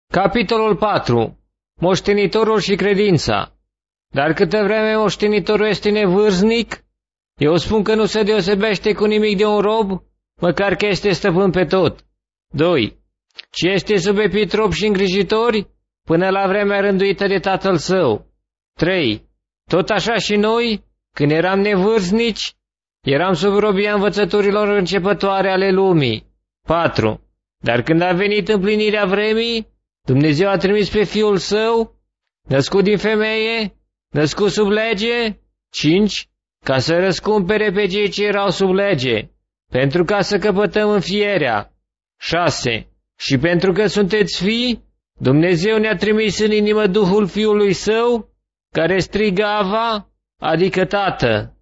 Capitolul 4. Moștenitorul și credința. Dar câtă vreme moștenitorul este nevârstnic, eu spun că nu se deosebește cu nimic de un rob, măcar că este stăpân pe tot. 2. Ce este sub epitrop și îngrijitori, până la vremea rânduită de tatăl său. 3. Tot așa și noi, când eram nevârstnici, eram sub robia învățăturilor începătoare ale lumii. 4. Dar când a venit împlinirea vremii, Dumnezeu a trimis pe Fiul Său, născut din femeie, născut sub lege. 5. Ca să răscumpere pe cei ce erau sub lege, pentru ca să căpătăm înfierea. 6. Și pentru că sunteți fii, Dumnezeu ne-a trimis în inimă Duhul Fiului Său, care strigă Ava, adică Tată.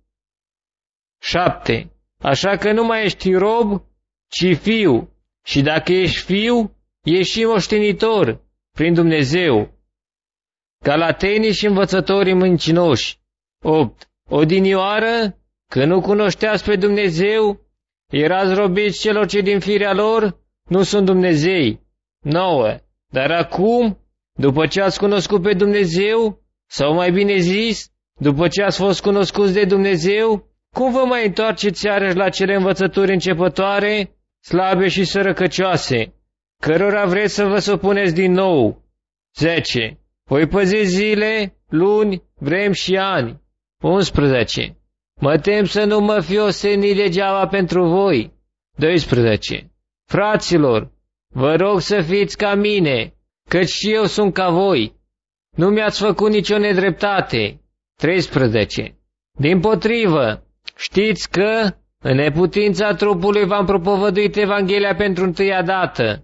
7. Așa că nu mai ești rob, ci fiu, și dacă ești fiu, ești și moștenitor prin Dumnezeu. Galatenii și învățătorii mincinoși. 8. Odinioară, că nu cunoșteați pe Dumnezeu, erați robiți celor ce din firea lor nu sunt Dumnezei. 9. Dar acum, după ce ați cunoscut pe Dumnezeu, sau mai bine zis, după ce ați fost cunoscuți de Dumnezeu, cum vă mai întoarceți iarăși la cele învățături începătoare, slabe și sărăcăcioase, cărora vreți să vă supuneți din nou? 10. Voi păzi zile, luni, vremi și ani. 11. Mă tem să nu mă fi ostenit degeaba pentru voi. 12. Fraților, vă rog să fiți ca mine, căci și eu sunt ca voi. Nu mi-ați făcut nicio nedreptate. 13. Dimpotrivă, știți că, în neputința trupului v-am propovăduit Evanghelia pentru întâia dată.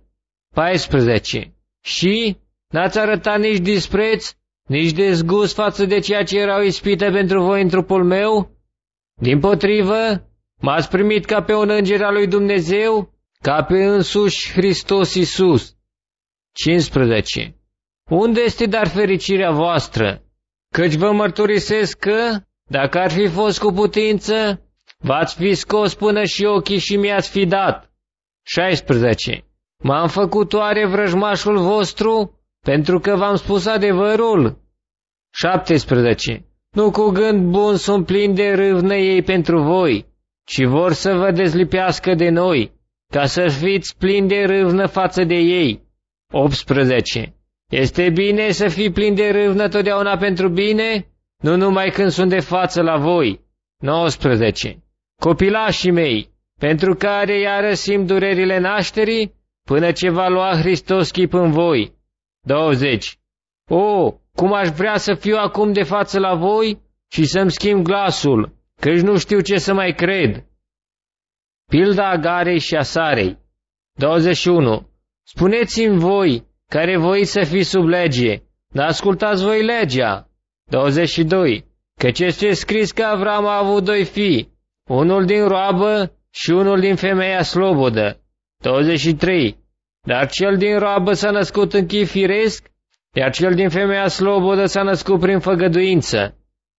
14. Și n-ați arătat nici dispreț, nici dezgust față de ceea ce era o ispită pentru voi în trupul meu? Dimpotrivă, m-ați primit ca pe un înger al lui Dumnezeu, ca pe însuși Hristos Iisus. 15. Unde este dar fericirea voastră? Căci vă mărturisesc că, dacă ar fi fost cu putință, v-ați fi scos până și ochii și mi-ați fi dat. 16. M-am făcut oare vrăjmașul vostru, pentru că v-am spus adevărul? 17. Nu cu gând bun sunt plini de râvnă ei pentru voi, ci vor să vă dezlipească de noi, ca să fiți plini de râvnă față de ei. 18. Este bine să fii plin de râvnă totdeauna pentru bine, nu numai când sunt de față la voi. 19. Copilașii mei, pentru care iară simt durerile nașterii, până ce va lua Hristos chip în voi. 20. O, cum aș vrea să fiu acum de față la voi și să-mi schimb glasul, căci nu știu ce să mai cred. Pilda Agarei și a Sarei. 21. Spuneți-mi voi, care voiți să fiți sub lege, dar ascultați voi legea. 22. Căci este scris că Avram a avut 2 fii, unul din roabă și unul din femeia slobodă. 23. Dar cel din roabă s-a născut în chip firesc, iar cel din femeia slobodă s-a născut prin făgăduință.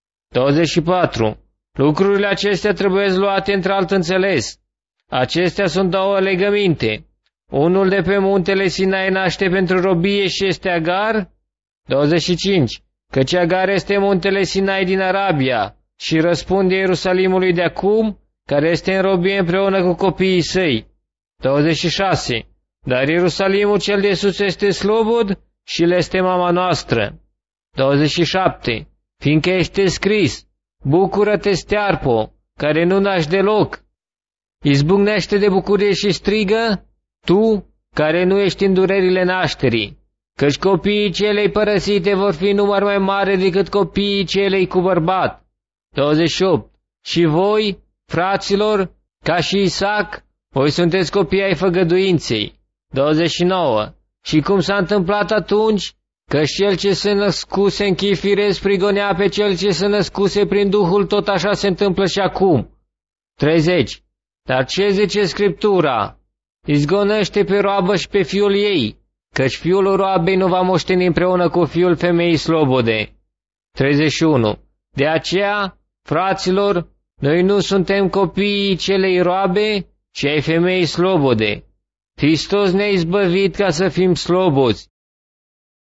24. Lucrurile acestea trebuie luate într-alt înțeles. Acestea sunt 2 legăminte. Unul de pe muntele Sinai naște pentru robie și este Agar. 25. Căci Agar este muntele Sinai din Arabia și răspunde Ierusalimului de acum, care este în robie împreună cu copiii săi. 26. Dar Ierusalimul cel de sus este slobod și le este mama noastră. 27. Fiindcă este scris, bucură-te, stearpo, care nu naști deloc. Izbucnește de bucurie și strigă, tu, care nu ești în durerile nașterii, căci copiii celei părăsite vor fi număr mai mare decât copiii celei cu bărbat. 28. Și voi, fraților, ca și Isaac, voi sunteți copii ai făgăduinței. 29. Și cum s-a întâmplat atunci, că cel ce se născuse în chip firesc prigonea pe cel ce se născuse prin Duhul, tot așa se întâmplă și acum. 30. Dar ce zice Scriptura? Izgonește pe roabă și pe fiul ei, căci fiul roabei nu va moșteni împreună cu fiul femeii slobode. 31. De aceea, fraților, noi nu suntem copiii celei roabe, ci ai femeii slobode. Hristos ne-a izbăvit ca să fim slobozi,